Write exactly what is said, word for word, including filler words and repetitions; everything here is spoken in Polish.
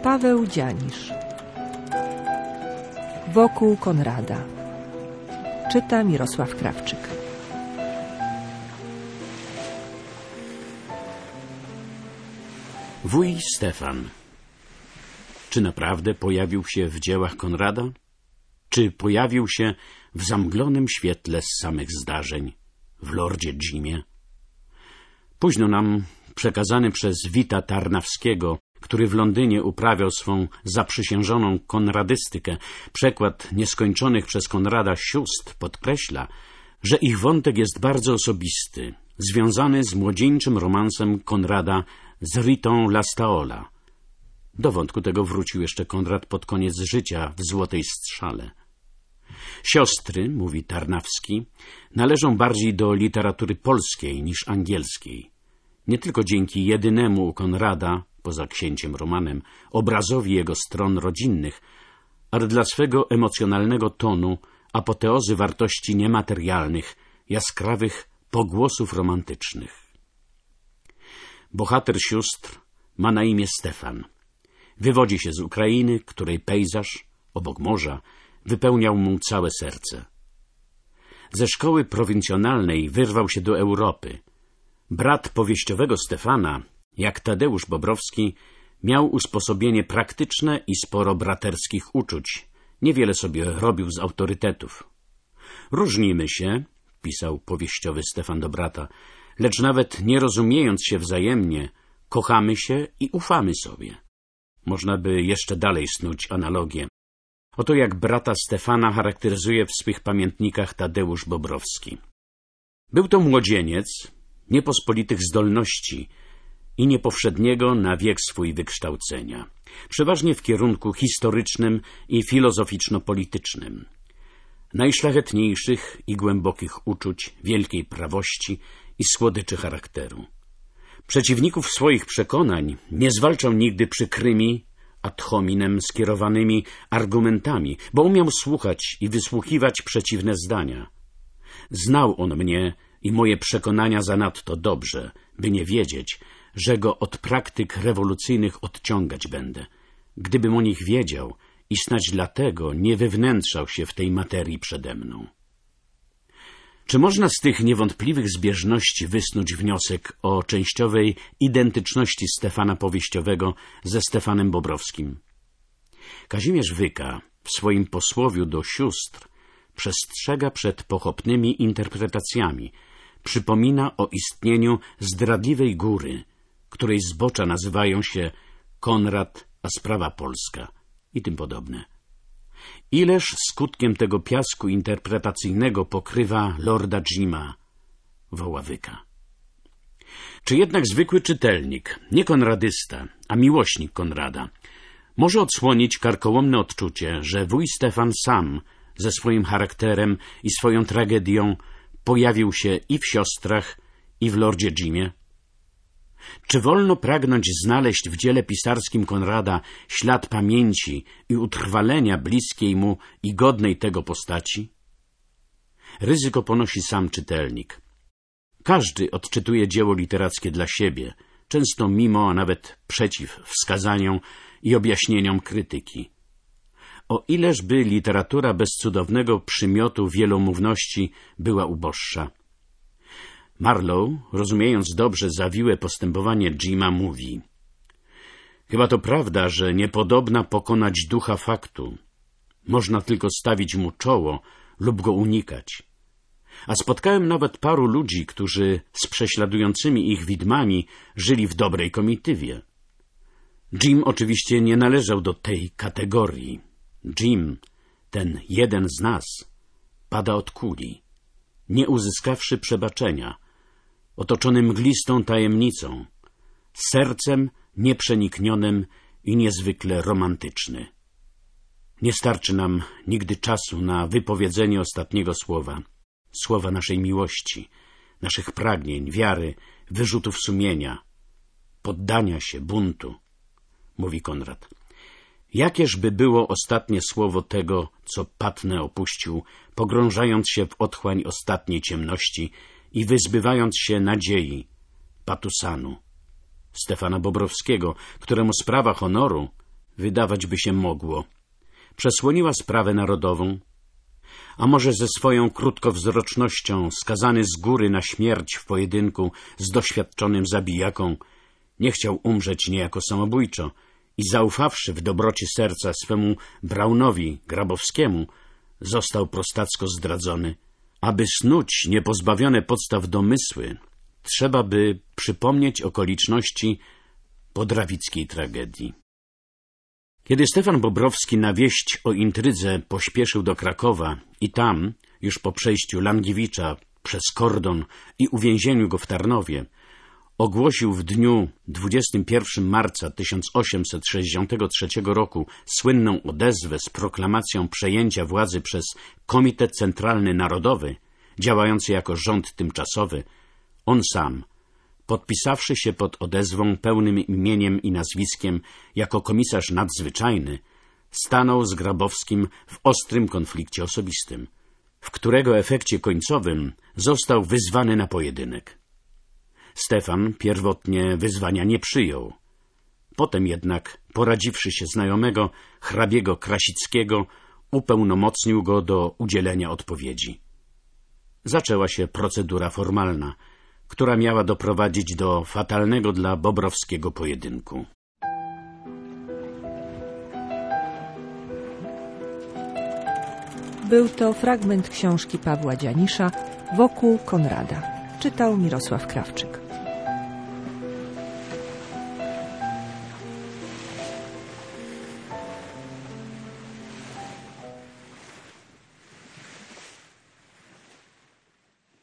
Paweł Dzianisz. Wokół Konrada. Czyta Mirosław Krawczyk. Wuj Stefan. Czy naprawdę pojawił się w dziełach Konrada? Czy pojawił się w zamglonym świetle z samych zdarzeń, w Lordzie Jimie? Późno nam przekazany przez Wita Tarnawskiego, który w Londynie uprawiał swą zaprzysiężoną konradystykę, przekład nieskończonych przez Konrada sióstr podkreśla, że ich wątek jest bardzo osobisty, związany z młodzieńczym romansem Konrada z Ritą Lastaola. Do wątku tego wrócił jeszcze Konrad pod koniec życia w Złotej Strzale. Siostry, mówi Tarnawski, należą bardziej do literatury polskiej niż angielskiej. Nie tylko dzięki jedynemu u Konrada, poza księciem Romanem, obrazowi jego stron rodzinnych, ale dla swego emocjonalnego tonu, apoteozy wartości niematerialnych, jaskrawych pogłosów romantycznych. Bohater sióstr ma na imię Stefan. Wywodzi się z Ukrainy, której pejzaż, obok morza, wypełniał mu całe serce. Ze szkoły prowincjonalnej wyrwał się do Europy. Brat powieściowego Stefana, jak Tadeusz Bobrowski, miał usposobienie praktyczne i sporo braterskich uczuć. Niewiele sobie robił z autorytetów. Różnimy się, pisał powieściowy Stefan do brata, lecz nawet nie rozumiejąc się wzajemnie, kochamy się i ufamy sobie. Można by jeszcze dalej snuć analogię. Oto jak brata Stefana charakteryzuje w swych pamiętnikach Tadeusz Bobrowski. Był to młodzieniec niepospolitych zdolności i niepowszedniego na wiek swój wykształcenia, przeważnie w kierunku historycznym i filozoficzno-politycznym. Najszlachetniejszych i głębokich uczuć, wielkiej prawości i słodyczy charakteru. Przeciwników swoich przekonań nie zwalczał nigdy przykrymi, ad hominem skierowanymi argumentami, bo umiał słuchać i wysłuchiwać przeciwne zdania. Znał on mnie i moje przekonania zanadto dobrze, by nie wiedzieć, że go od praktyk rewolucyjnych odciągać będę. Gdybym o nich wiedział i snać dlatego nie wywnętrzał się w tej materii przede mną. Czy można z tych niewątpliwych zbieżności wysnuć wniosek o częściowej identyczności Stefana powieściowego ze Stefanem Bobrowskim? Kazimierz Wyka w swoim posłowiu do sióstr przestrzega przed pochopnymi interpretacjami, przypomina o istnieniu zdradliwej góry, której zbocza nazywają się Konrad, a sprawa polska i tym podobne. Ileż skutkiem tego piasku interpretacyjnego pokrywa Lorda Jima, woła Wyka. Czy jednak zwykły czytelnik, nie konradysta, a miłośnik Konrada, może odsłonić karkołomne odczucie, że wuj Stefan sam ze swoim charakterem i swoją tragedią pojawił się i w siostrach, i w Lordzie Jimie? Czy wolno pragnąć znaleźć w dziele pisarskim Konrada ślad pamięci i utrwalenia bliskiej mu i godnej tego postaci? Ryzyko ponosi sam czytelnik. Każdy odczytuje dzieło literackie dla siebie, często mimo, a nawet przeciw wskazaniom i objaśnieniom krytyki. O ileżby literatura bez cudownego przymiotu wielomówności była uboższa. Marlowe, rozumiejąc dobrze zawiłe postępowanie Jima, mówi: chyba to prawda, że niepodobna pokonać ducha faktu. Można tylko stawić mu czoło lub go unikać. A spotkałem nawet paru ludzi, którzy z prześladującymi ich widmami żyli w dobrej komitywie. Jim oczywiście nie należał do tej kategorii. Jim, ten jeden z nas, pada od kuli, nie uzyskawszy przebaczenia, otoczony mglistą tajemnicą, sercem nieprzeniknionym i niezwykle romantyczny. Nie starczy nam nigdy czasu na wypowiedzenie ostatniego słowa, słowa naszej miłości, naszych pragnień, wiary, wyrzutów sumienia, poddania się, buntu, mówi Konrad. Jakieżby było ostatnie słowo tego, co Patnę opuścił, pogrążając się w otchłań ostatniej ciemności i wyzbywając się nadziei, Patusanu, Stefana Bobrowskiego, któremu sprawa honoru wydawać by się mogło. Przesłoniła sprawę narodową, a może ze swoją krótkowzrocznością, skazany z góry na śmierć w pojedynku z doświadczonym zabijaką, nie chciał umrzeć niejako samobójczo i zaufawszy w dobroci serca swemu Braunowi Grabowskiemu, został prostacko zdradzony. Aby snuć niepozbawione podstaw domysły, trzeba by przypomnieć okoliczności podrawickiej tragedii. Kiedy Stefan Bobrowski na wieść o intrydze pośpieszył do Krakowa i tam, już po przejściu Langiewicza przez kordon i uwięzieniu go w Tarnowie, ogłosił w dniu dwudziestego pierwszego marca tysiąc osiemset sześćdziesiątego trzeciego roku słynną odezwę z proklamacją przejęcia władzy przez Komitet Centralny Narodowy, działający jako rząd tymczasowy, on sam, podpisawszy się pod odezwą pełnym imieniem i nazwiskiem jako komisarz nadzwyczajny, stanął z Grabowskim w ostrym konflikcie osobistym, w którego efekcie końcowym został wyzwany na pojedynek. Stefan pierwotnie wyzwania nie przyjął. Potem jednak, poradziwszy się znajomego, hrabiego Krasickiego, upełnomocnił go do udzielenia odpowiedzi. Zaczęła się procedura formalna, która miała doprowadzić do fatalnego dla Bobrowskiego pojedynku. Był to fragment książki Pawła Dzianisza „Wokół Konrada”. Czytał Mirosław Krawczyk.